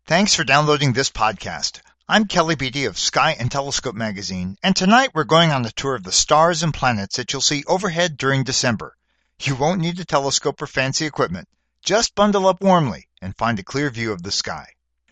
Thanks for downloading this podcast. I'm Kelly Beatty of Sky and Telescope magazine, and tonight we're going on a tour of the stars and planets that you'll see overhead during December. You won't need a telescope or fancy equipment. Just bundle up warmly and find a clear view of the sky.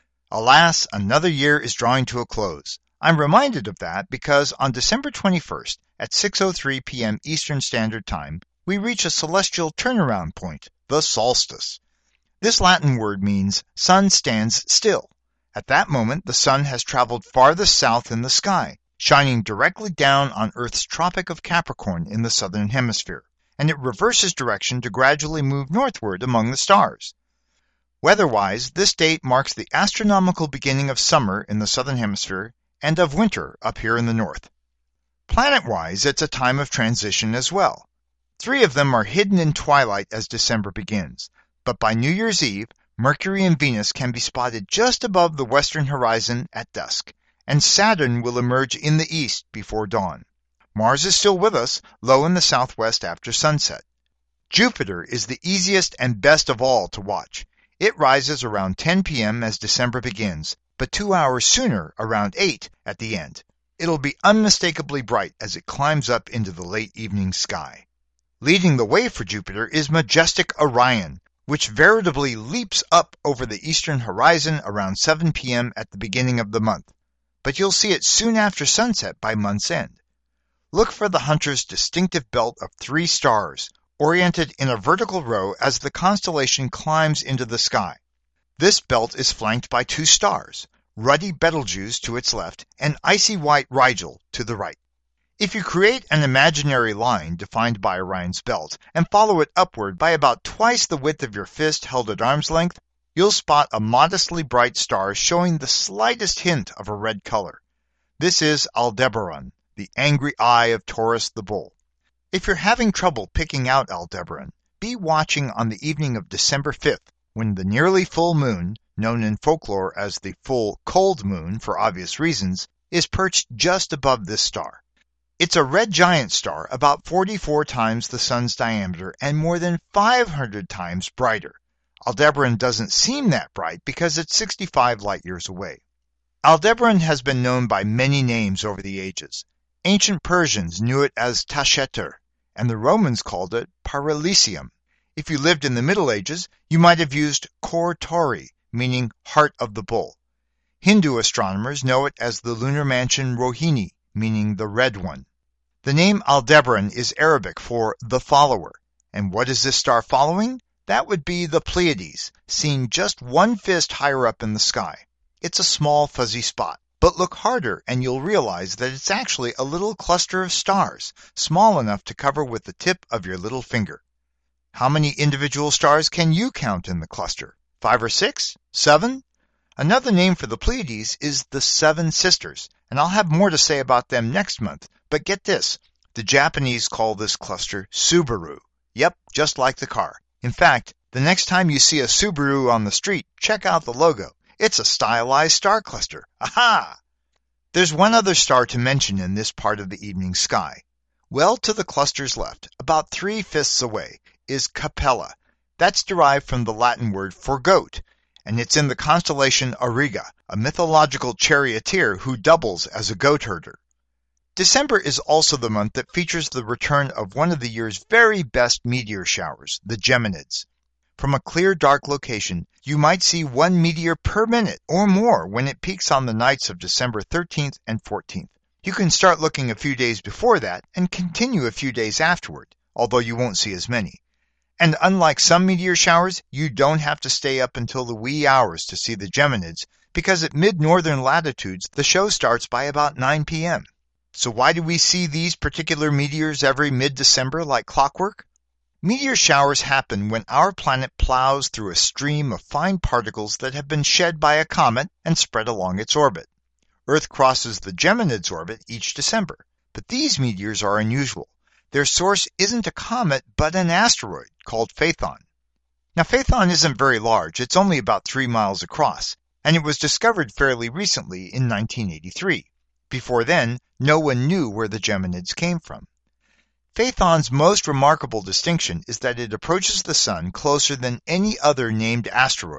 Alas, another year is drawing to a close. I'm reminded of that because on December 21st at 6:03 p.m. Eastern Standard Time, we reach a celestial turnaround point, the solstice. This Latin word means sun stands still. At that moment, the sun has traveled farthest south in the sky, shining directly down on Earth's Tropic of Capricorn in the southern hemisphere, and it reverses direction to gradually move northward among the stars. Weather-wise, this date marks the astronomical beginning of summer in the southern hemisphere and of winter up here in the north. Planet-wise, it's a time of transition as well. 3 of them are hidden in twilight as December begins. But by New Year's Eve, Mercury and Venus can be spotted just above the western horizon at dusk, and Saturn will emerge in the east before dawn. Mars is still with us, low in the southwest after sunset. Jupiter is the easiest and best of all to watch. It rises around 10 p.m. as December begins, but 2 hours sooner, around 8 at the end. It'll be unmistakably bright as it climbs up into the late evening sky. Leading the way for Jupiter is majestic Orion, which veritably leaps up over the eastern horizon around 7 p.m. at the beginning of the month, but you'll see it soon after sunset by month's end. Look for the hunter's distinctive belt of 3 stars, oriented in a vertical row as the constellation climbs into the sky. This belt is flanked by 2 stars, ruddy Betelgeuse to its left and icy white Rigel to the right. If you create an imaginary line defined by Orion's belt and follow it upward by about twice the width of your fist held at arm's length, you'll spot a modestly bright star showing the slightest hint of a red color. This is Aldebaran, the angry eye of Taurus the bull. If you're having trouble picking out Aldebaran, be watching on the evening of December 5th, when the nearly full moon, known in folklore as the full cold moon for obvious reasons, is perched just above this star. It's a red giant star about 44 times the sun's diameter and more than 500 times brighter. Aldebaran doesn't seem that bright because it's 65 light-years away. Aldebaran has been known by many names over the ages. Ancient Persians knew it as Tasheter, and the Romans called it Paralisium. If you lived in the Middle Ages, you might have used Kor Tori, meaning heart of the bull. Hindu astronomers know it as the lunar mansion Rohini, meaning the red one. The name Aldebaran is Arabic for the follower. And what is this star following? That would be the Pleiades, seen just 1 fist higher up in the sky. It's a small fuzzy spot, but look harder and you'll realize that it's actually a little cluster of stars, small enough to cover with the tip of your little finger. How many individual stars can you count in the cluster? 5 or 6? 7? Another name for the Pleiades is the Seven Sisters, and I'll have more to say about them next month. But get this, the Japanese call this cluster Subaru. Yep, just like the car. In fact, the next time you see a Subaru on the street, check out the logo. It's a stylized star cluster. Aha! There's one other star to mention in this part of the evening sky. Well to the cluster's left, about 3 fists away, is Capella. That's derived from the Latin word for goat, and it's in the constellation Auriga, a mythological charioteer who doubles as a goat herder. December is also the month that features the return of one of the year's very best meteor showers, the Geminids. From a clear, dark location, you might see 1 meteor per minute or more when it peaks on the nights of December 13th and 14th. You can start looking a few days before that and continue a few days afterward, although you won't see as many. And unlike some meteor showers, you don't have to stay up until the wee hours to see the Geminids, because at mid-northern latitudes, the show starts by about 9 p.m. So why do we see these particular meteors every mid-December like clockwork? Meteor showers happen when our planet plows through a stream of fine particles that have been shed by a comet and spread along its orbit. Earth crosses the Geminids' orbit each December, but these meteors are unusual. Their source isn't a comet, but an asteroid called Phaethon. Now, Phaethon isn't very large. It's only about 3 miles across, and it was discovered fairly recently in 1983. Before then, no one knew where the Geminids came from. Phaethon's most remarkable distinction is that it approaches the Sun closer than any other named asteroid.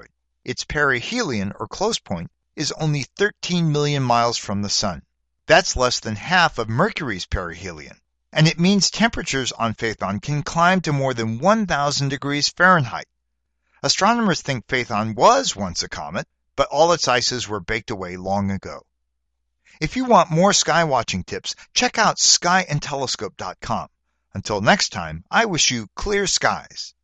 its perihelion, or close point, is only 13 million miles from the Sun. That's less than half of Mercury's perihelion. And it means temperatures on Phaethon can climb to more than 1,000 degrees Fahrenheit. Astronomers think Phaethon was once a comet, but all its ices were baked away long ago. If you want more sky watching tips, check out skyandtelescope.com. Until next time, I wish you clear skies.